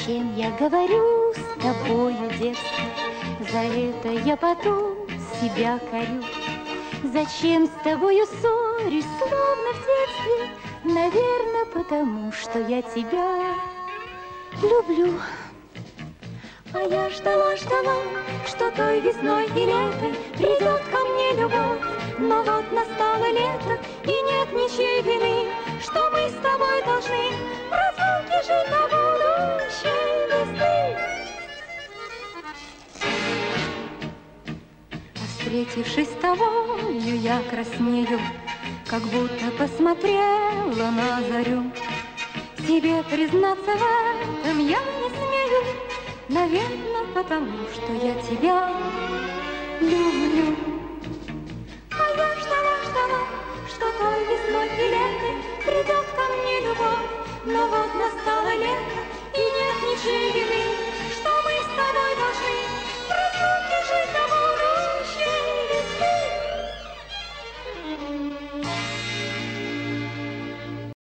Зачем я говорю с тобою, детство? За это я потом себя корю. Зачем с тобою ссорюсь, словно в детстве? Наверное, потому что я тебя люблю. А я ждала, что той весной и летом придет ко мне любовь. Но вот настало лето, и нет ничьей вины, что мы с тобой должны в разлуке жить до будущей весны. А встретившись с тобою, я краснею, как будто посмотрела на зарю. Тебе признаться в этом я не смею, наверное, потому что я тебя люблю. А я ждала, что той весной и летом придет ко мне любовь. Но вот настало лето,